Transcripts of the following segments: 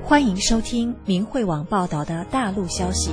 欢迎收听明慧网报道的大陆消息。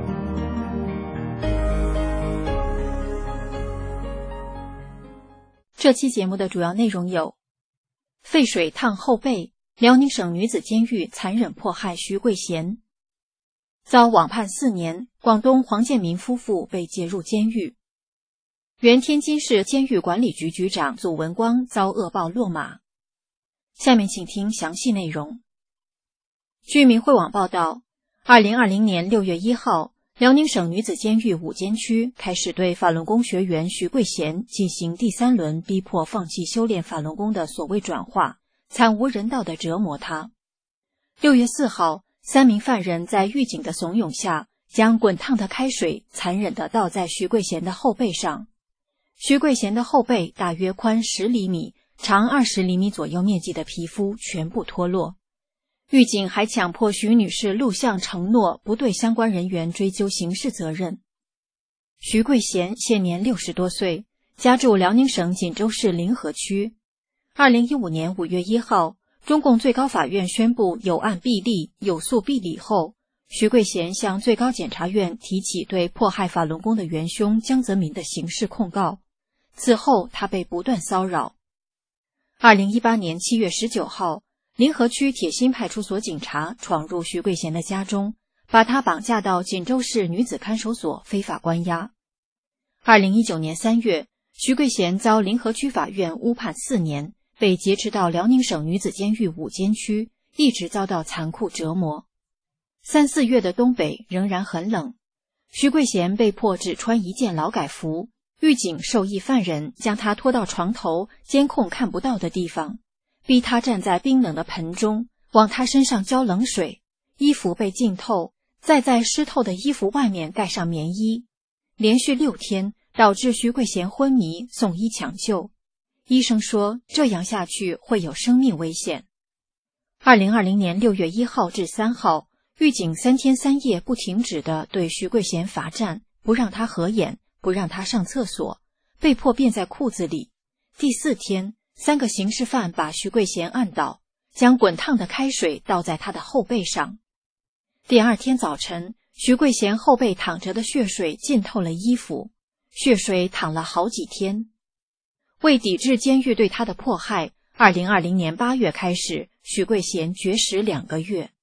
这期节目的主要内容有：沸水烫后背，辽宁省女子监狱残忍迫害徐桂贤；遭网判4年，广东黄建民夫妇被解入监狱；原天津市监狱管理局局长祖文光遭恶报落马。下面请听详细内容。据明慧网报道，2020年6月1号，辽宁省女子监狱五监区开始对法轮功学员徐桂贤进行第3轮逼迫放弃修炼法轮功的所谓转化，惨无人道地折磨他。6月4号，3名犯人在狱警的怂恿下，将滚烫的开水残忍地倒在徐桂贤的后背上。徐桂贤的后背大约宽10厘米，长20厘米左右面积的皮肤全部脱落。狱警还强迫徐女士录像承诺不对相关人员追究刑事责任。徐桂贤现年60多岁，家住辽宁省锦州市临河区。2015年5月1号，中共最高法院宣布有案必立、有诉必理后，徐桂贤向最高检察院提起对迫害法轮功的元凶江泽民的刑事控告。此后他被不断骚扰。2018年7月19号，临河区铁心派出所警察闯入徐桂贤的家中，把他绑架到锦州市女子看守所非法关押。2019年3月，徐桂贤遭临河区法院误判4年，被劫持到辽宁省女子监狱五监区，一直遭到残酷折磨。3、4月的东北仍然很冷，徐桂贤被迫只穿一件劳改服，狱警授意犯人将他拖到床头监控看不到的地方，逼他站在冰冷的盆中，往他身上浇冷水，衣服被浸透，再在湿透的衣服外面盖上棉衣。连续6天，导致徐桂贤昏迷，送医抢救。医生说这样下去会有生命危险。2020年6月1号至3号，狱警3天3夜不停止地对徐桂贤罚站，不让他合眼，不让他上厕所，被迫便在裤子里。第4天，3个刑事犯把徐桂贤按倒，将滚烫的开水倒在他的后背上。第2天早晨，徐桂贤后背淌着的血水浸透了衣服，血水淌了好几天。为抵制监狱对他的迫害，2020年8月开始，徐桂贤绝食2个月。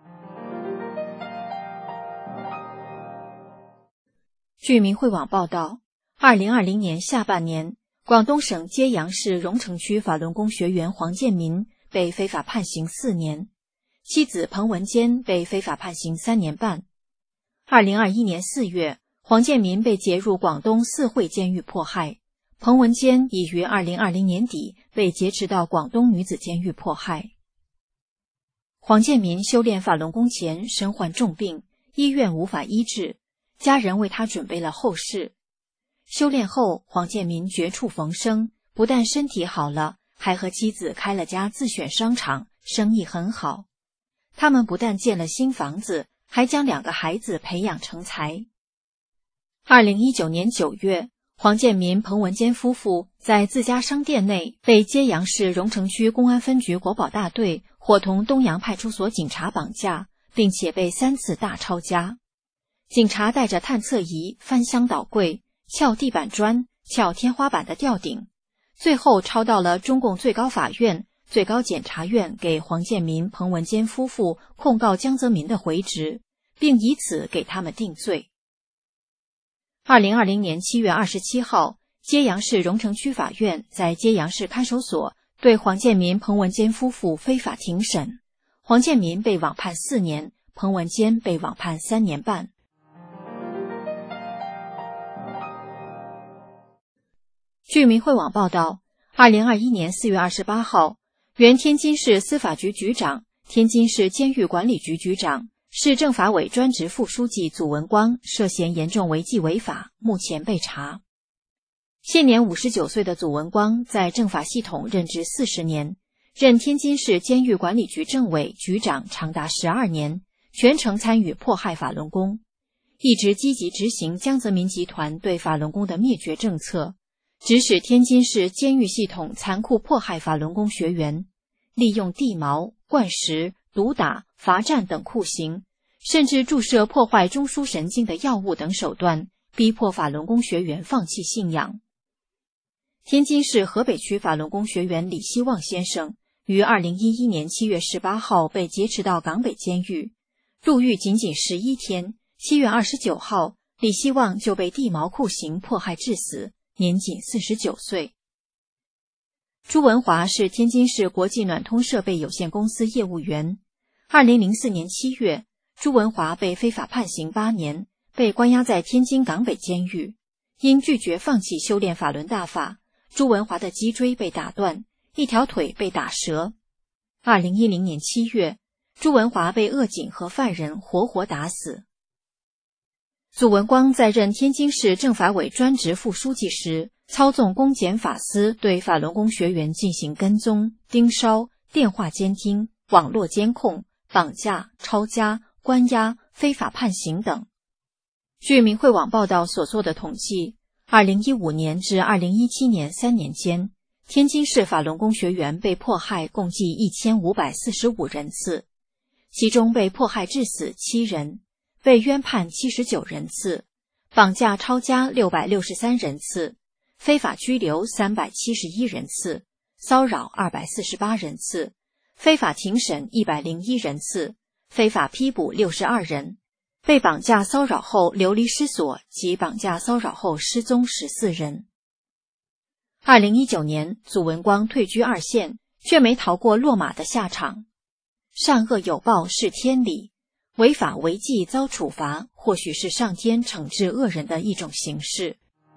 据明慧网报道，2020年下半年，广东省揭阳市荣城区法轮功学员黄建民被非法判刑4年，妻子彭文坚被非法判刑3年半。2021年4月，黄建民被劫入广东四惠监狱迫害，彭文坚已于2020年底被劫持到广东女子监狱迫害。黄建民修炼法轮功前身患重病，医院无法医治，家人为他准备了后事。修炼后，黄建民绝处逢生，不但身体好了，还和妻子开了家自选商场，生意很好。他们不但建了新房子，还将2个孩子培养成才。2019年9月，黄建民、彭文坚夫妇在自家商店内被揭阳市荣城区公安分局国保大队伙同东阳派出所警察绑架，并且被3次大抄家。警察带着探测仪翻箱倒柜，撬地板砖，撬天花板的吊顶，最后抄到了中共最高法院、最高检察院给黄建民、彭文坚夫妇控告江泽民的回执，并以此给他们定罪。2020年7月27号，揭阳市荣城区法院在揭阳市看守所对黄建民、彭文坚夫妇非法庭审，黄建民被网判4年，彭文坚被网判3年半。据明慧网报道，2021年4月28号，原天津市司法局局长、天津市监狱管理局局长、市政法委专职副书记祖文光涉嫌严重违纪违法，目前被查。现年59岁的祖文光在政法系统任职40年，任天津市监狱管理局政委、局长长达12年，全程参与迫害法轮功，一直积极执行江泽民集团对法轮功的灭绝政策，指使天津市监狱系统残酷迫害法轮功学员，利用地锚、灌石、 毒打、罚站等酷刑，甚至注射破坏中枢神经的药物等手段，逼迫法轮功学员放弃信仰。天津市河北区法轮功学员李希望先生于2011年7月18号被劫持到港北监狱，入狱仅仅11天，7月29号，李希望就被地毛酷刑迫害致死，年仅49岁。朱文华是天津市国际暖通设备有限公司业务员。2004年7月，朱文华被非法判刑8年，被关押在天津港北监狱。因拒绝放弃修炼法轮大法，朱文华的脊椎被打断，一条腿被打折。2010年7月，朱文华被恶警和犯人活活打死。祖文光在任天津市政法委专职副书记时，操纵公检法司对法轮功学员进行跟踪、盯梢、电话监听、网络监控、绑架、抄家、关押、非法判刑等。据明慧网报道所做的统计，2015年至2017年3年间，天津市法轮功学员被迫害共计1545人次，其中被迫害致死7人，被冤判79人次，绑架抄家663人次，非法拘留371人次，骚扰248人次，非法庭审101人次，非法批捕62人，被绑架骚扰后流离失所及绑架骚扰后失踪14人。2019年，祖文光退居2线，却没逃过落马的下场。善恶有报是天理，违法违纪遭处罚，或许是上天惩治恶人的一种形式。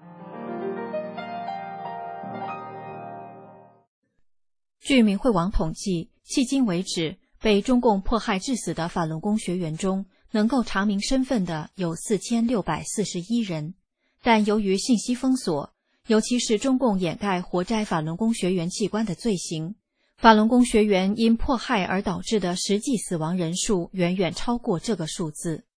据明慧网统计，迄今为止，被中共迫害致死的法轮功学员中，能够查明身份的有4641人，但由于信息封锁，尤其是中共掩盖活摘法轮功学员器官的罪行，法轮功学员因迫害而导致的实际死亡人数远远超过这个数字。